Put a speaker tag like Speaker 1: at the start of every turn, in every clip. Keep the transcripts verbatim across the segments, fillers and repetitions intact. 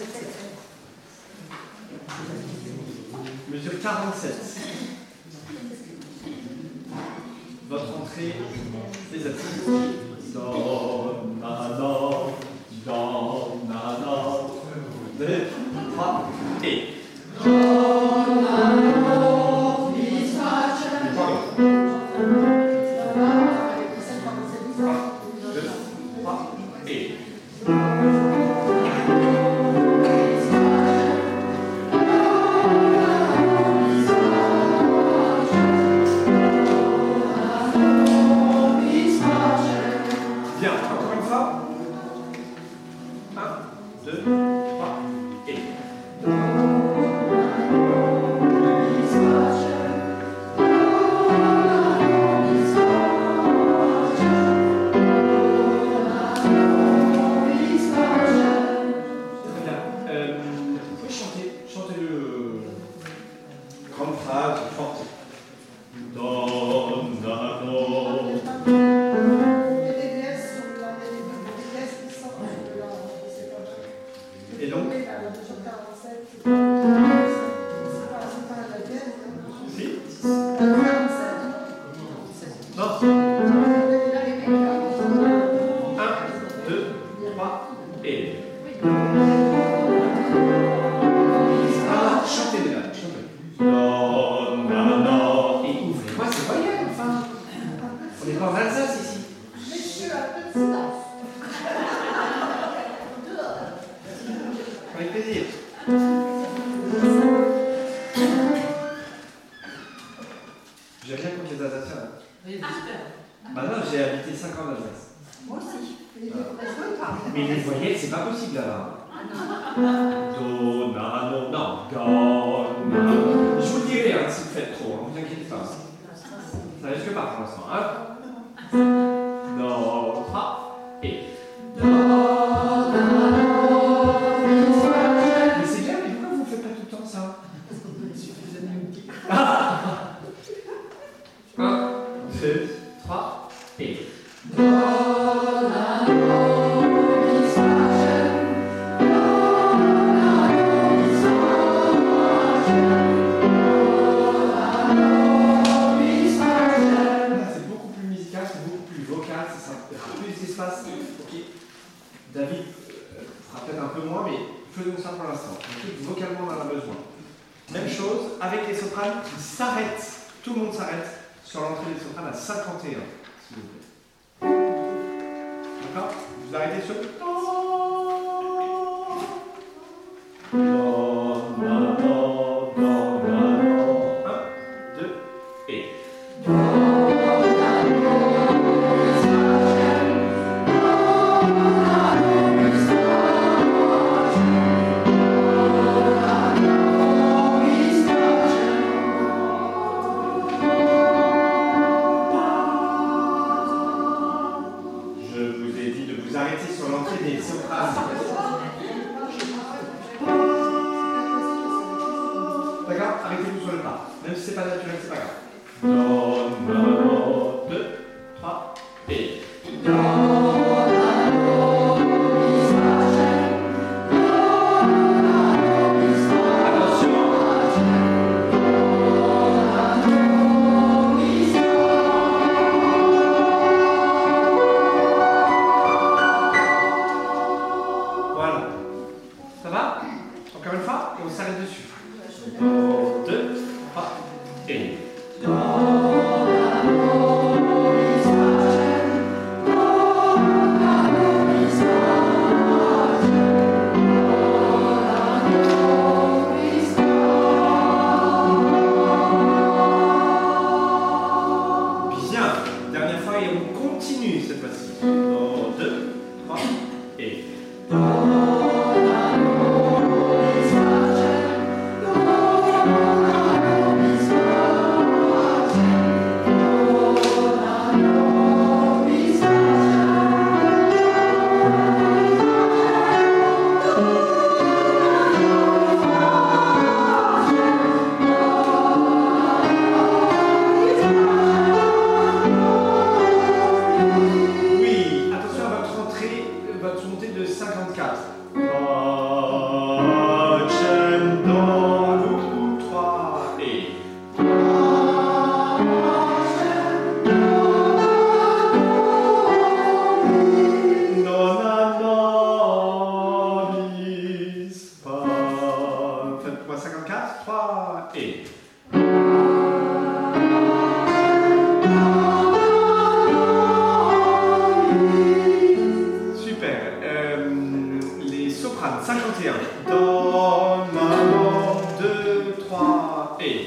Speaker 1: Mesure quarante-sept. Votre entrée des assises. Do, na, do, do, na, do. Deux, trois, et. Do, na, do, mi, fa, sol. Deux, trois, et.
Speaker 2: Do,
Speaker 1: soprane, cinquante et un. Do, maman, deux, trois, et.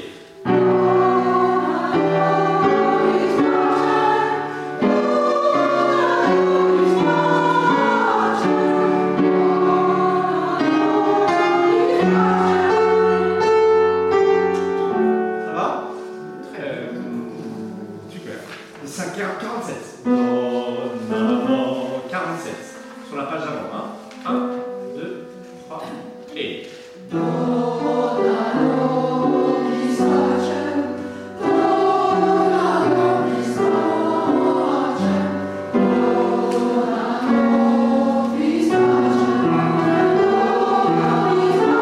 Speaker 1: quarante-sept. Do, maman, quarante-sept. Sur la page d'avant. un, un, deux, trois, et. Do, la, do, mi, sacem. Do, la, do, mi, sacem. Do, la, do, mi, sacem. Do, la, mi,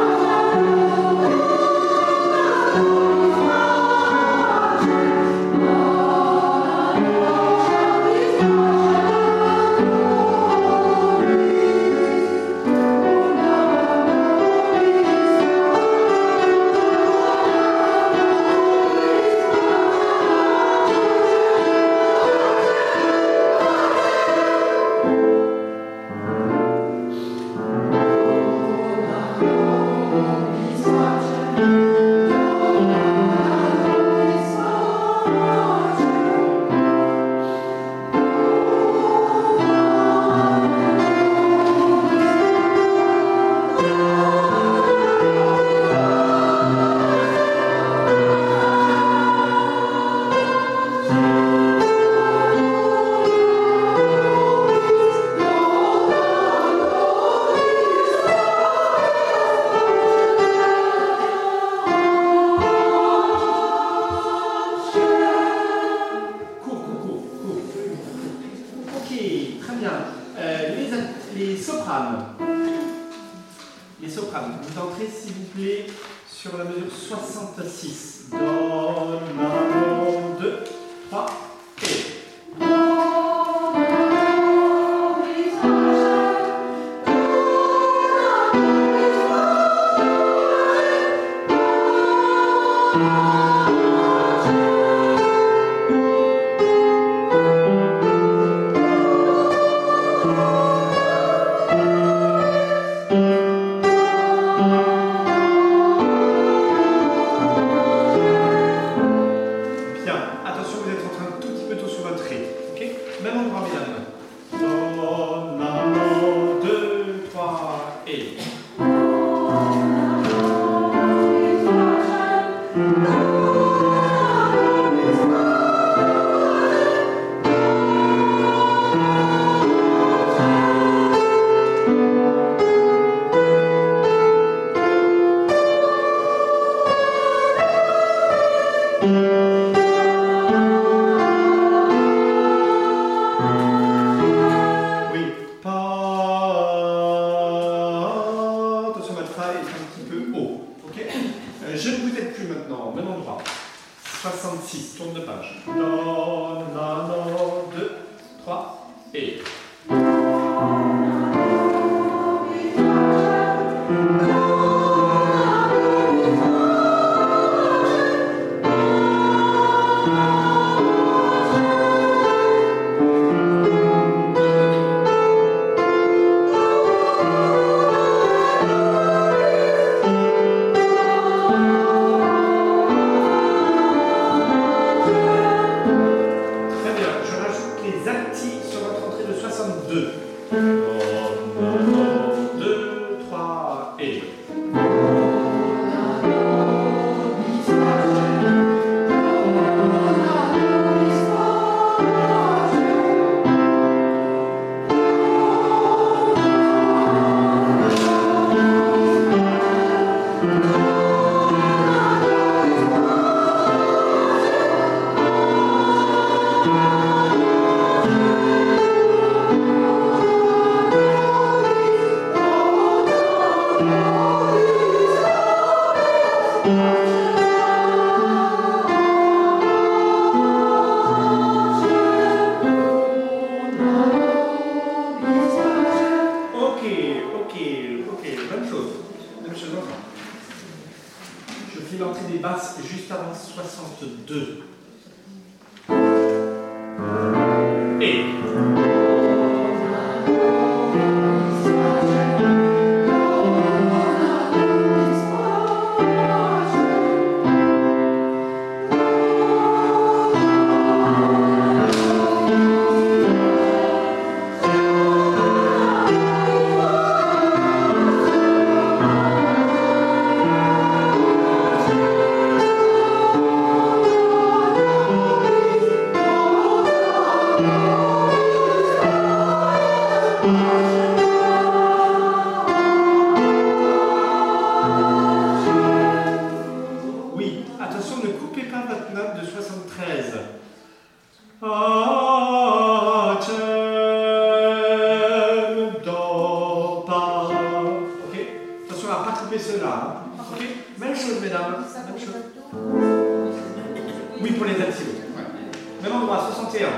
Speaker 1: les sopranes, vous entrez s'il vous plaît sur la mesure soixante-six. Do, maman, deux, trois, et. soixante-six, tourne de page. Do, la, do, deux, trois, et. L'entrée des basses juste avant soixante-deux. Et. couper cela. Ok. Même chose, mesdames. Même chose. Oui, pour les actifs. Ouais. Même endroit, soixante et un.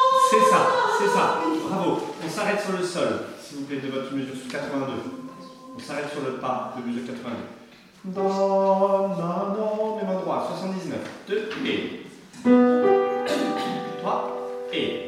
Speaker 2: C'est ça, bravo. On s'arrête sur le sol, s'il vous plaît, de votre mesure sur quatre-vingt-deux.
Speaker 1: On s'arrête sur le pas de mesure quatre-vingt-deux. Do, la, do, mes mains droites, soixante-dix-neuf. deux, et. trois, et.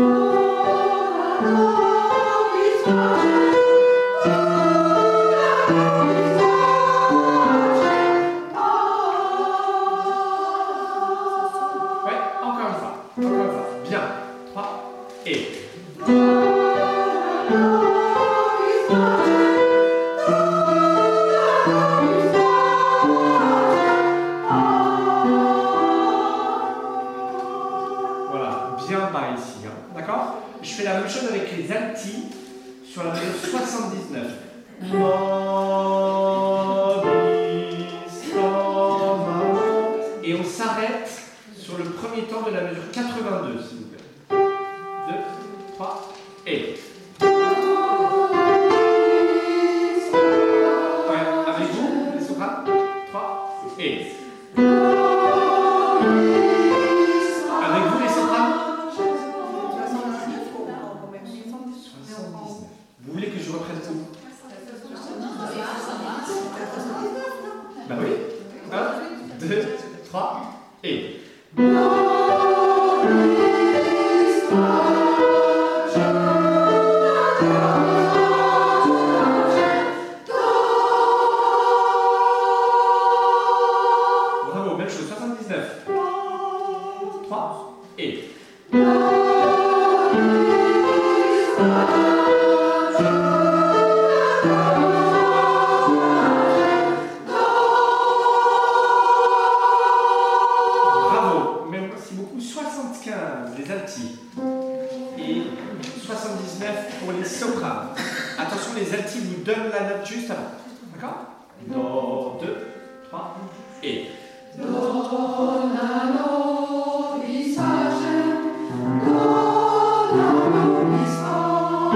Speaker 1: Sur la mesure soixante-dix-neuf. Et on s'arrête sur le premier temps de la mesure quatre-vingt-deux, s'il vous plaît. deux, trois, et. Ouais, avec vous, les sopranes. trois, et. Avec vous, les sopranes. Vous voulez que je reprenne tout? Bah oui. un, deux, trois, et. Bravo, même chose, soixante-dix-neuf. trois, et. Les altis et soixante-dix-neuf pour les sopranes. Attention, les altis vous donnent la note juste avant. D'accord? Do, deux, trois, et. Do, la, do, mi, fa, do, la, do, mi, fa,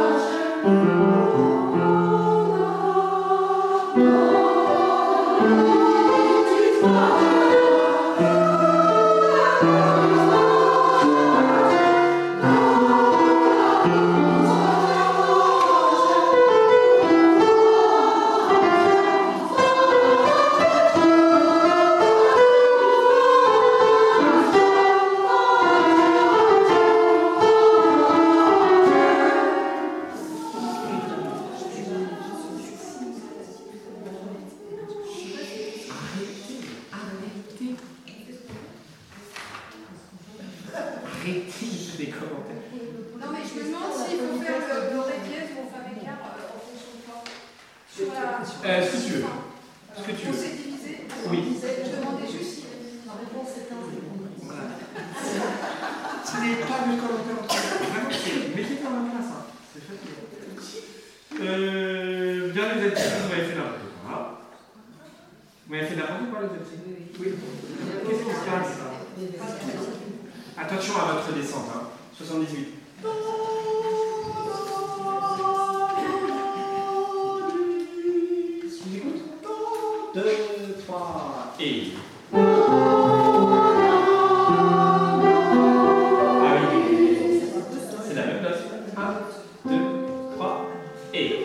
Speaker 1: arrêtez les commentaires.
Speaker 2: Non mais je me demande s'il faut faire le, le ré dièse ou on fait un écart euh, en fonction de quoi. Sur la...
Speaker 1: Euh, ce que tu veux. Ce que tu
Speaker 2: On
Speaker 1: veux.
Speaker 2: s'est divisé.
Speaker 1: Oui.
Speaker 2: Je demandais juste si la réponse est un.
Speaker 1: Voilà. Ce n'est pas de commentaire. Vraiment, c'est... Mettez-le dans la place. Hein. C'est facile. Euh, bien les altis, vous m'avez fait n'importe quoi. Vous m'avez fait n'importe quoi les altis. Oui. Qu'est-ce qui se passe? Attention à votre descente, hein. soixante-dix-huit. Je vous écoute. deux, trois, et. Ah oui, c'est la même note. un, deux, trois, et.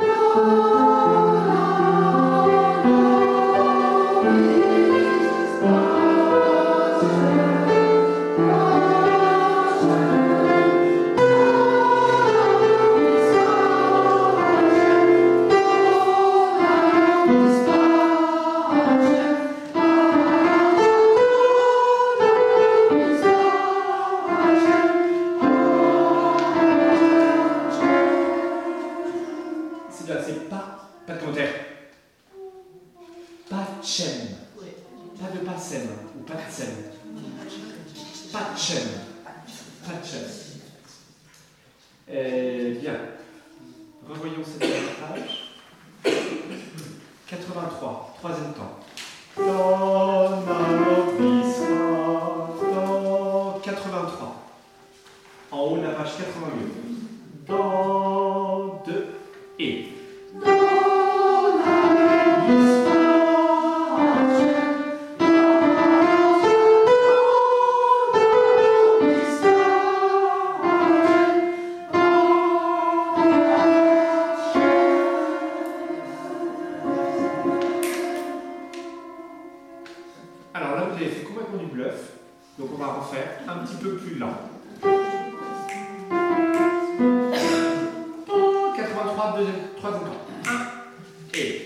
Speaker 1: C'est pas, pas de commentaire. Pas de chaîne. Pas de pas scène ou pas de scène. Pas de chaîne. Pas de chaîne. Eh bien, revoyons cette page. quatre-vingt-trois, troisième temps. Do, la, do, mi, fa, do, quatre-vingt-trois. En haut de la page quatre-vingt-huit. Do, deux, et. Donc on va refaire un petit peu plus lent. quatre-vingt-trois, deuxième, troisième temps. un et.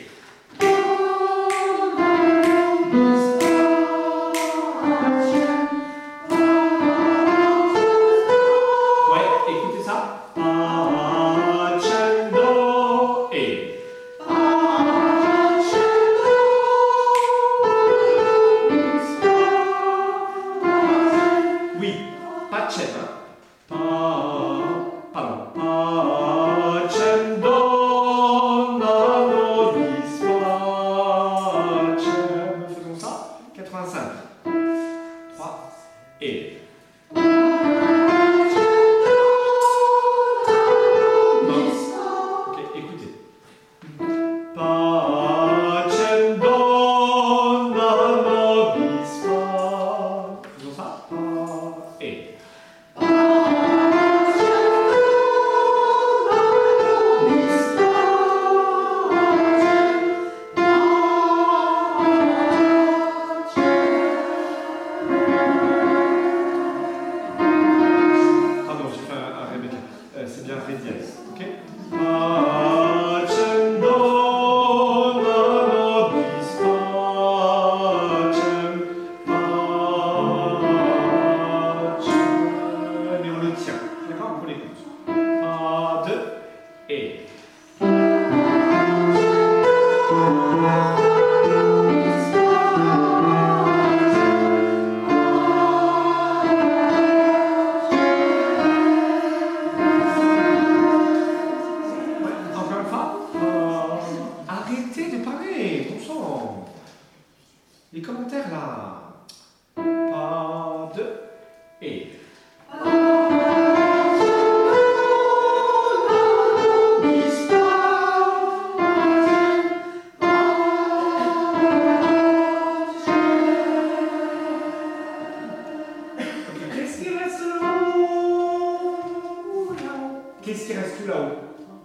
Speaker 1: Qu'est-ce qui reste tout là-haut?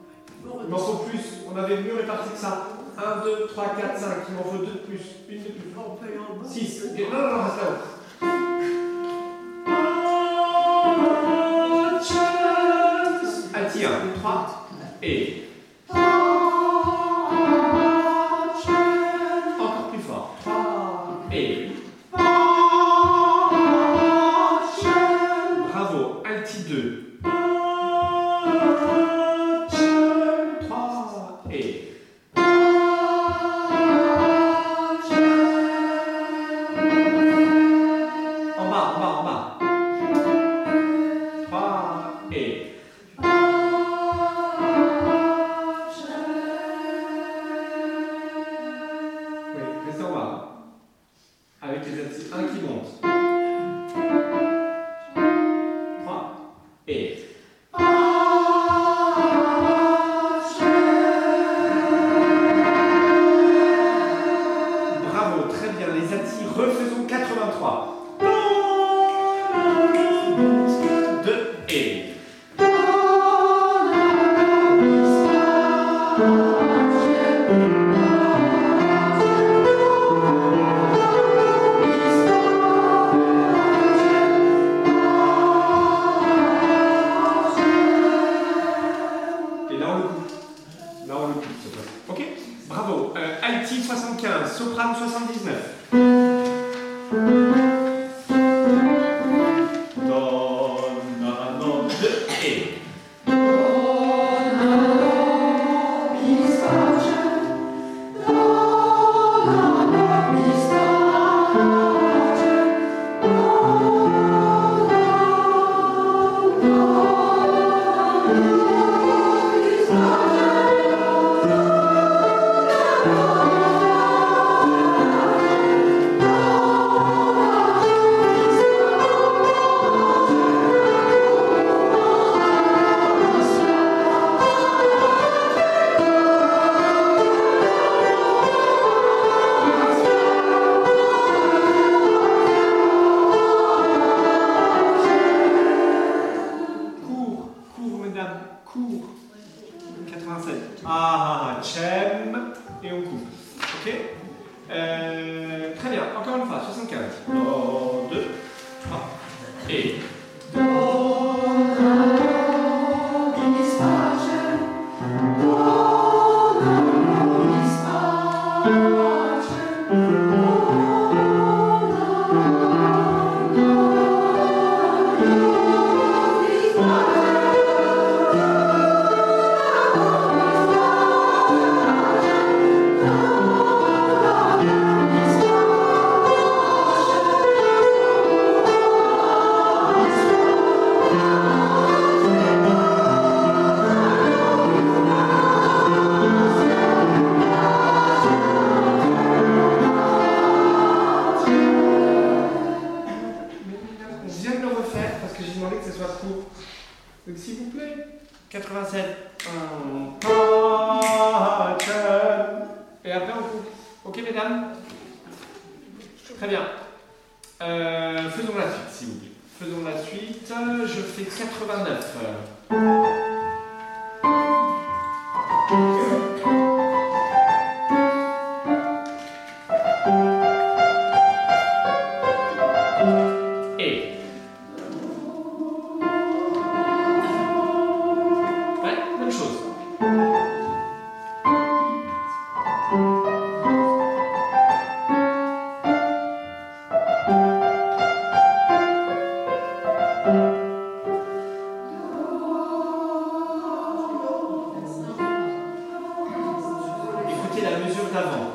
Speaker 1: Il m'en faut plus. On avait mieux réparti que ça. un, deux, trois, quatre, cinq. Il m'en faut deux de plus. Une de plus. six. Non, non, non, reste là-haut. Alti un, trois. Et. Encore plus fort. trois. Et. Bravo. Alti deux. Ok, mesdames? Très bien. Euh, faisons la suite, s'il vous plaît. Faisons la suite. Je fais quatre-vingt-neuf. Et. Ouais, même chose. Écoutez la mesure d'avant.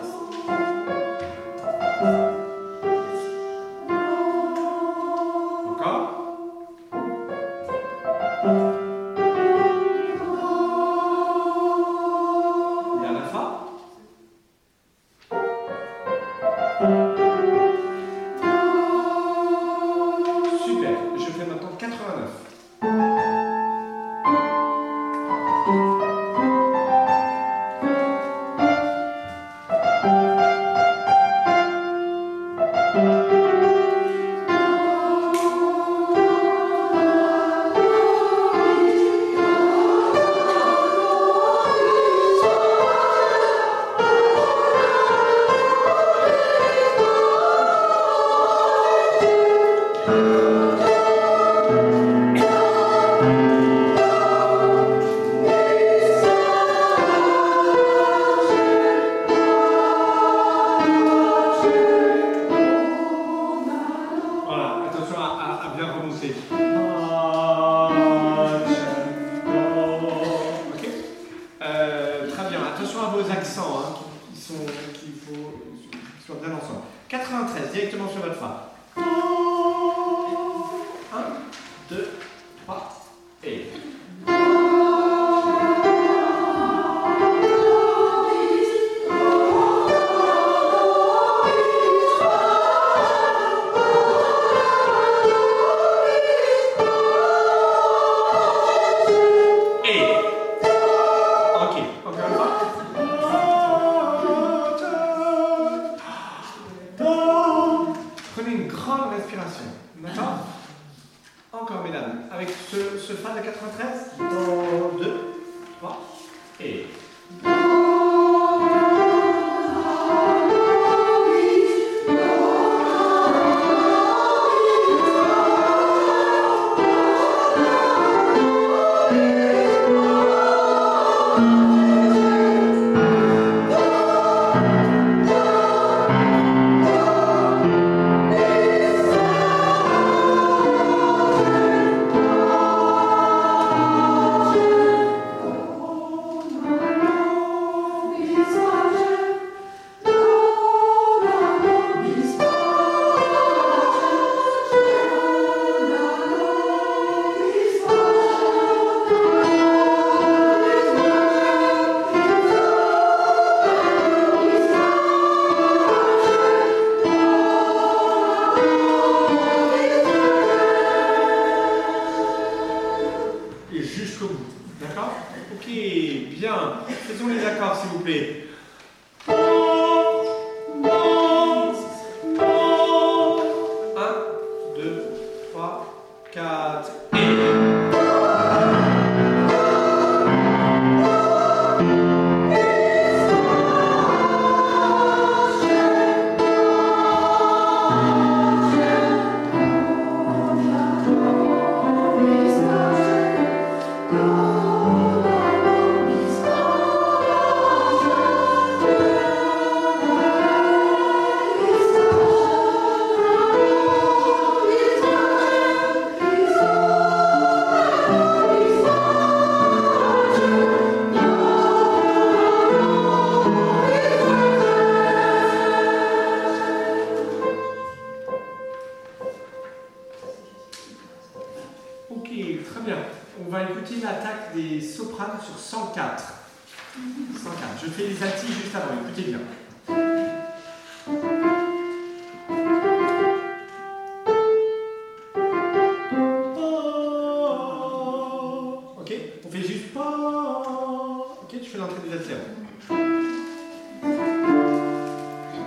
Speaker 1: Encore. Et à la fin. Super. Je fais maintenant quatre-vingt-neuf. Voilà, attention à, à- à bien remonter. Ok. Euh, très bien, attention à vos accents, hein, qui, qui sont, qu'il faut, qui soient bien ensemble. quatre-vingt-treize, directement sur votre fa. un, deux, trois, et. Ok, encore une fois. Prenez une grande respiration. D'accord? Encore, mesdames. Avec ce, ce fa de quatre-vingt-treize. Dans deux, trois, et. Et jusqu'au bout. D'accord? Ok, bien. Faisons les accords, s'il vous plaît. un, deux, trois, quatre, et. Ok, très bien. On va écouter l'attaque des sopranes sur cent quatre. cent quatre. Je fais les altis juste avant, écoutez bien. Ok, on fait juste. Ok, tu fais l'entrée des altis avant.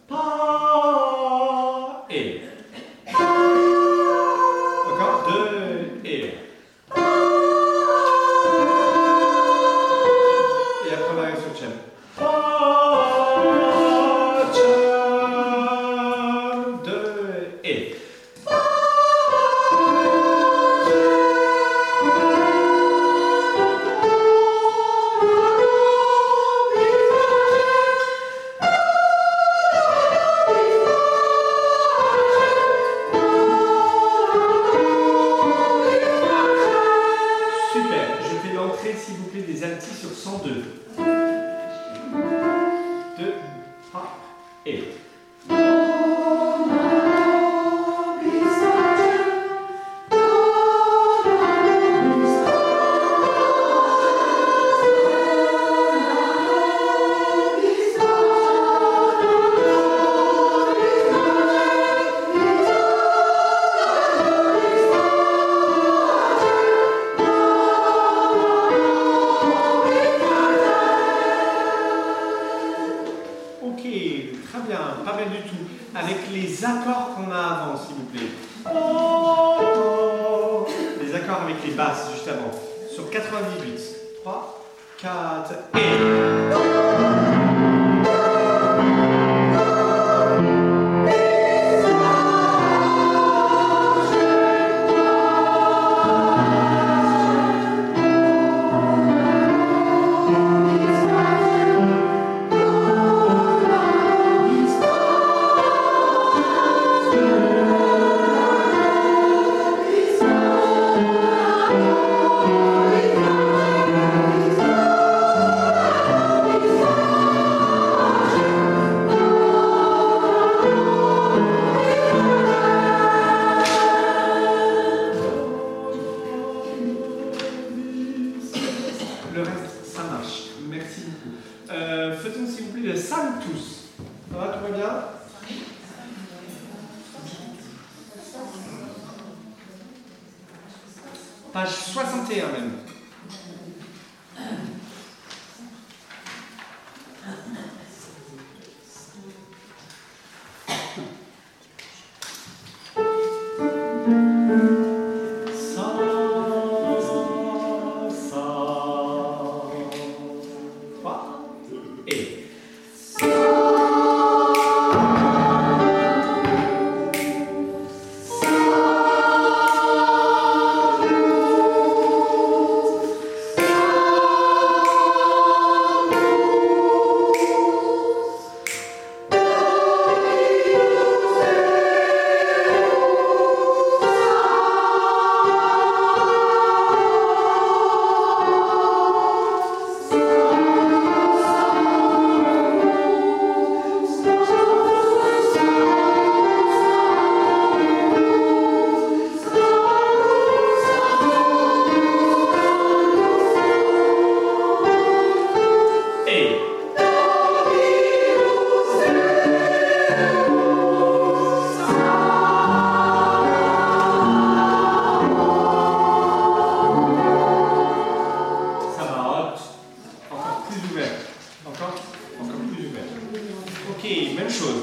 Speaker 1: Pa, et. Encore, deux, et. Et après on arrive sur le chum. Pa, chum, deux, et. S'il vous plaît, des altis sur cent deux. deux, trois, et. Très bien, pas mal du tout. Avec les accords qu'on a avant, s'il vous plaît. Oh, oh. Les accords avec les basses, juste avant. Sur quatre-vingt-dix-huit. trois, quatre, et... Le reste, ça marche. Merci beaucoup. Euh, Faisons s'il vous plaît le Sanctus. Ça va, tout va bien? Page soixante et un même. Même chose.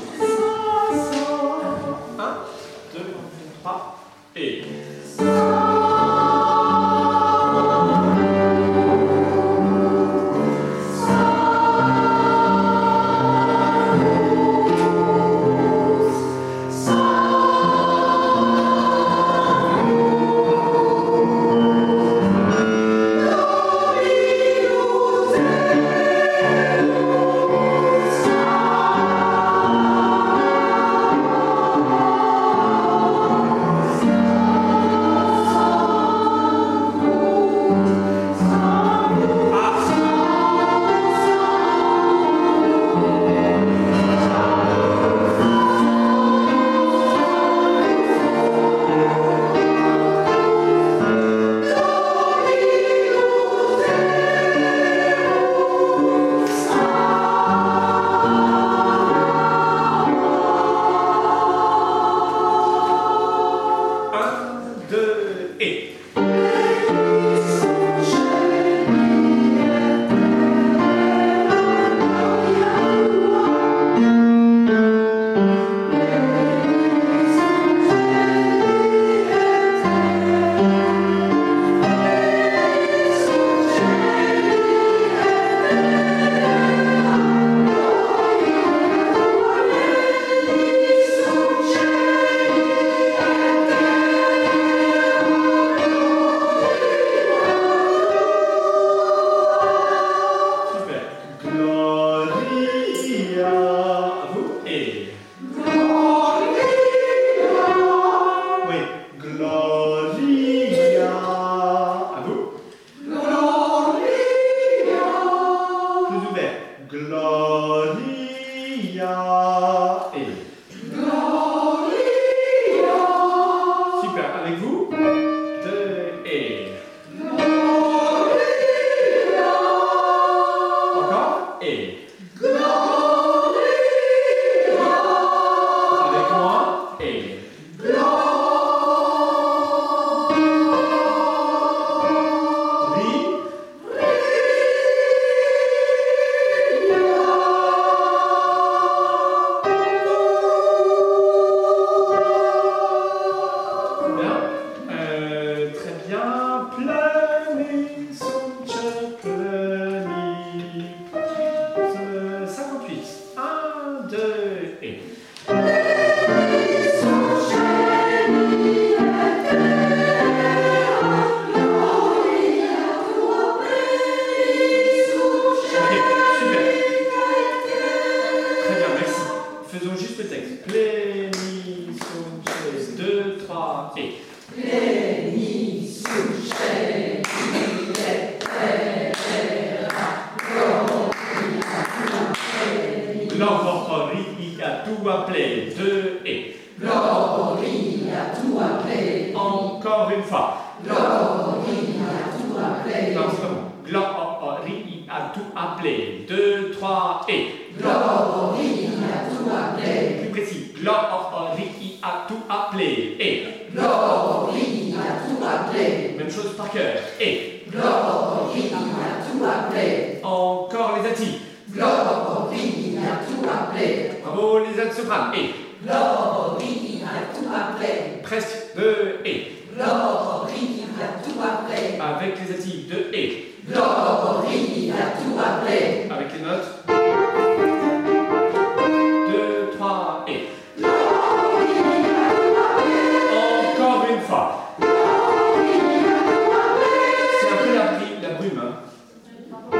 Speaker 1: un, deux, trois, et. et. Faisons juste le texte. Plé, mi, son, ché, deux, trois, et.
Speaker 3: Plé, mi, son, ché, mi, ré, ré, ré, ra, do, mi, a, tu, a, plé.
Speaker 1: Glori a tout appelé. Deux, et.
Speaker 3: Glori a tout appelé.
Speaker 1: Encore une fois.
Speaker 3: Glori a tout appelé.
Speaker 1: Glori a tout appelé. Deux, trois, et.
Speaker 3: Glori a tout appelé.
Speaker 1: Plus précis. Glori a tout appelé. Et.
Speaker 3: Glori a tout appelé.
Speaker 1: Même chose par cœur. Et.
Speaker 3: Glori a tout appelé.
Speaker 1: Encore les altis.
Speaker 3: Glori a tout appelé.
Speaker 1: Bravo les altes sopranes. Et.
Speaker 3: Glori a tout appelé.
Speaker 1: Presque. Deux, et.
Speaker 3: Glori a tout appelé.
Speaker 1: Avec les altis. Deux, et.
Speaker 3: Glori a tout appelé.
Speaker 1: Avec les notes. Deux, trois, et. Encore une fois. C'est un peu la, bri- la brume. Hein.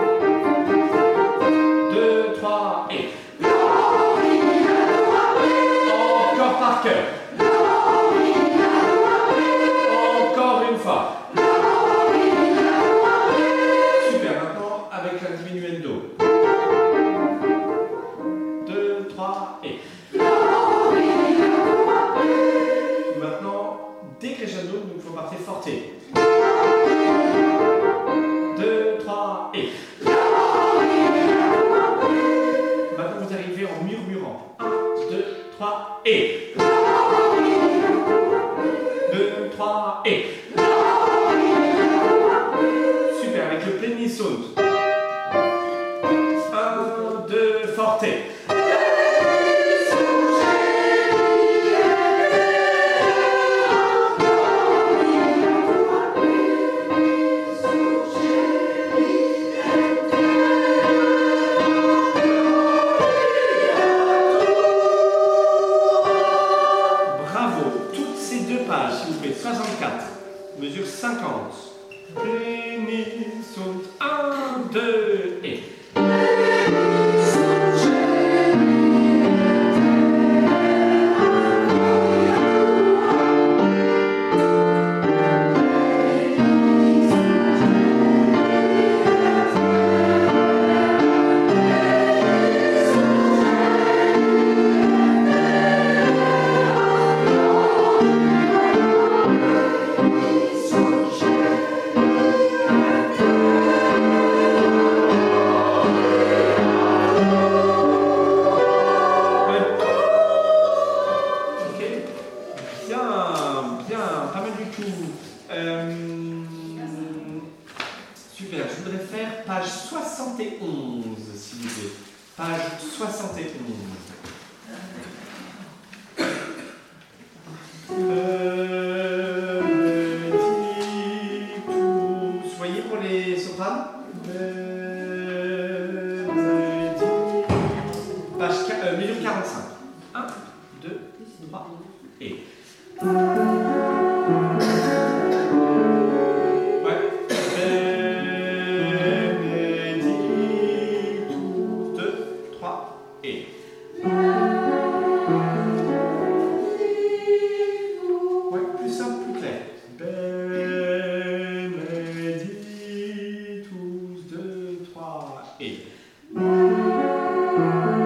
Speaker 1: Deux, trois, et. Encore par cœur. Encore une fois. Super, maintenant avec un diminuendo. Deux, trois, et. Maintenant, décrescendo, donc il faut partir forte. Deux, trois, et. Maintenant, vous arrivez en murmurant. Un, deux, trois, et. Deux, trois, et. Super, avec le plénisaunt. Un, deux, forte. soixante-quatre, mesure cinquante. Plénisaunt, un, deux, et.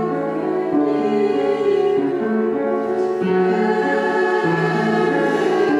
Speaker 3: Glori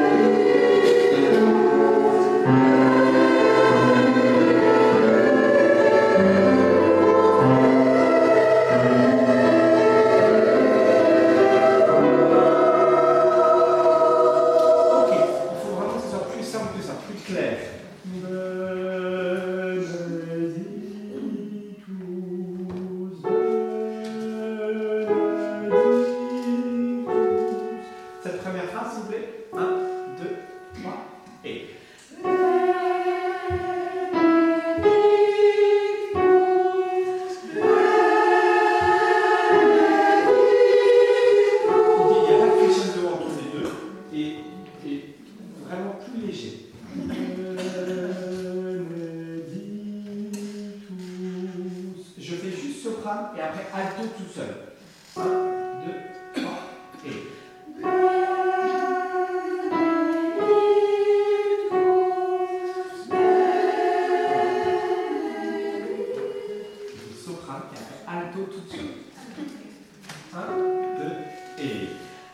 Speaker 1: et.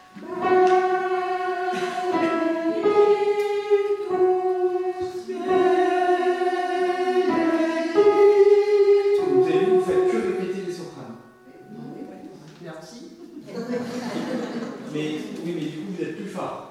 Speaker 1: Vous avez vu, vous faites que répéter les sopranes.
Speaker 3: Merci.
Speaker 1: Mais oui, mais du coup, vous êtes plus fort.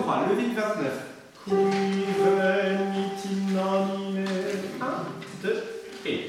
Speaker 1: vingt-trois, levé de vingt-neuf. Qui venit inanimé. un, deux, et.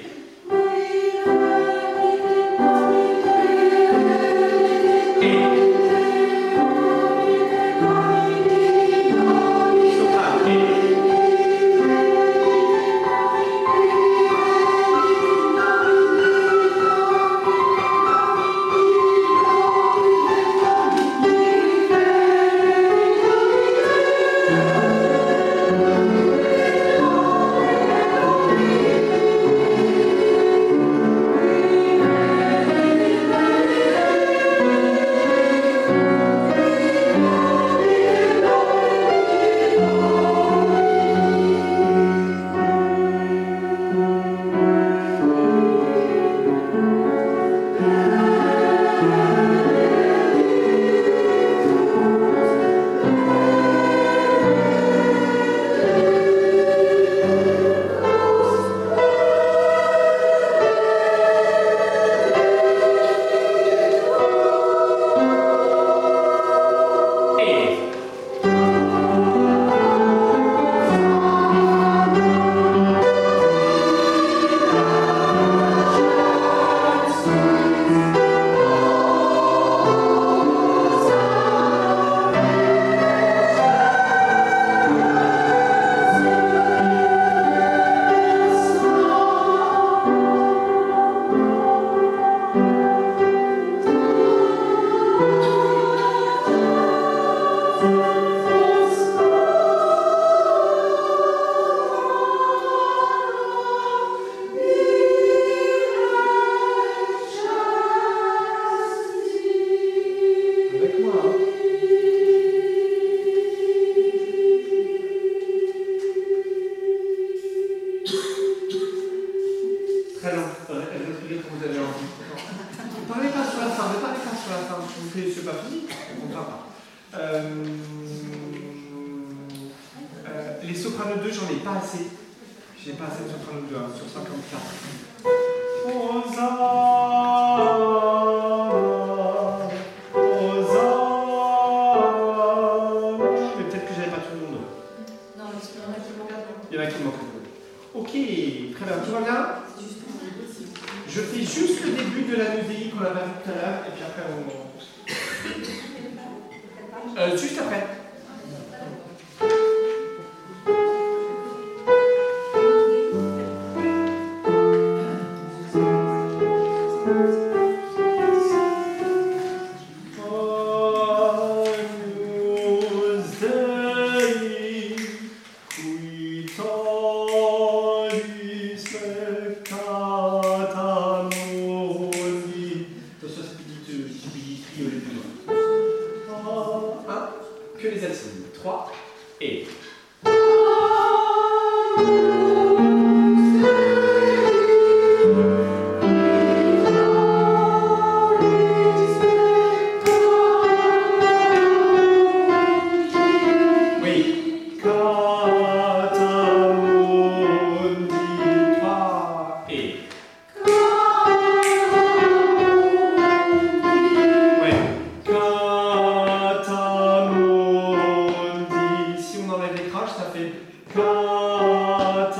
Speaker 3: God.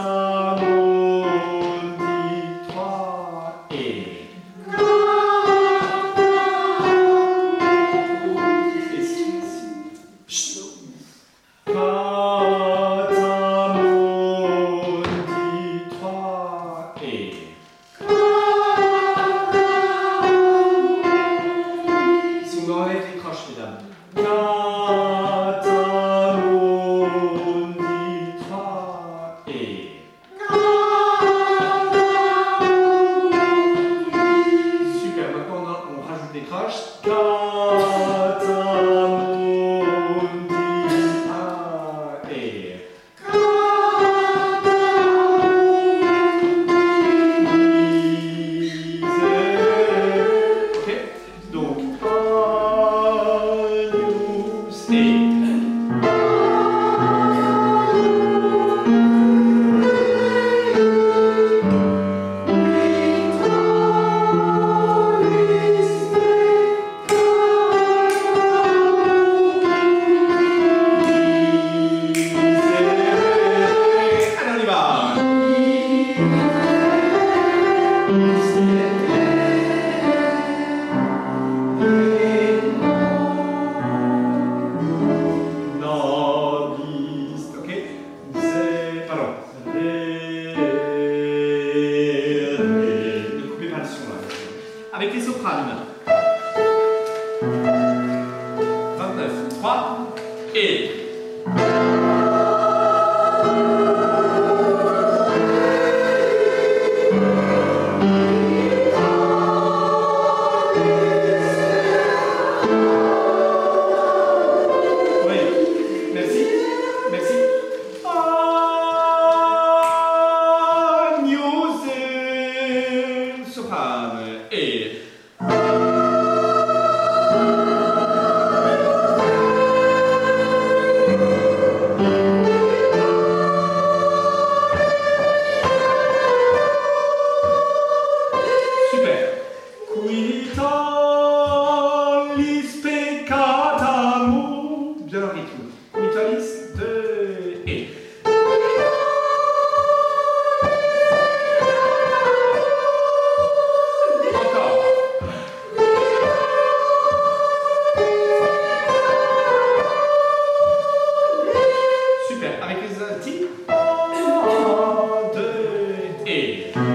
Speaker 1: et. Oui, merci, merci. Agnose, soprano et. Super. Quitalis peccata mu. Bien le rythme. Quitalis de et. Encore. Super. Avec les altis. Un, deux et.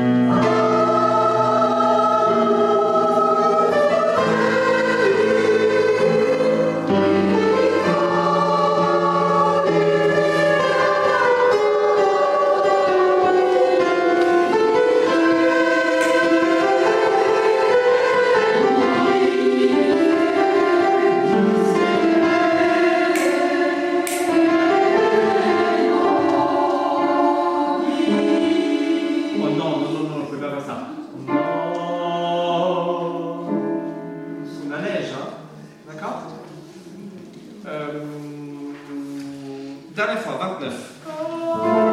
Speaker 1: Oh non, non, non, non, je ne peux pas faire ça. Non. Sous la neige, hein. D'accord euh, Dernière fois, vingt-neuf.